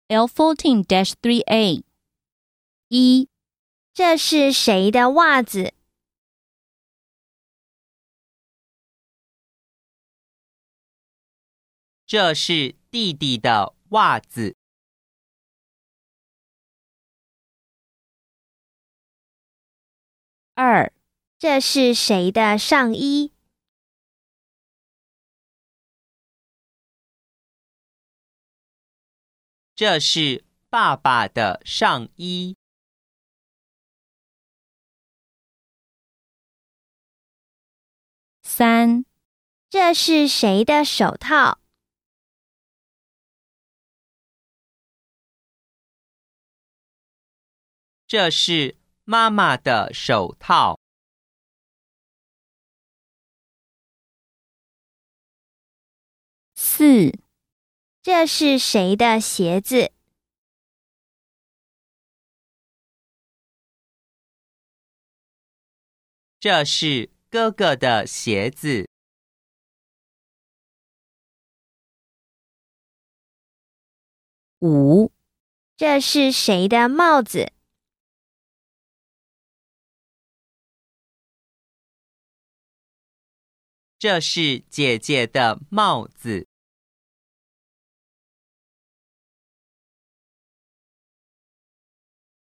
L14-3A 1. 这是谁的袜子？ 这是弟弟的袜子。 2. 这是谁的上衣？ 这是爸爸的上衣。 3. 这是谁的手套？ 这是妈妈的手套。 4. 这是谁的鞋子？ 这是哥哥的鞋子。 5. 这是谁的帽子？ 这是姐姐的帽子。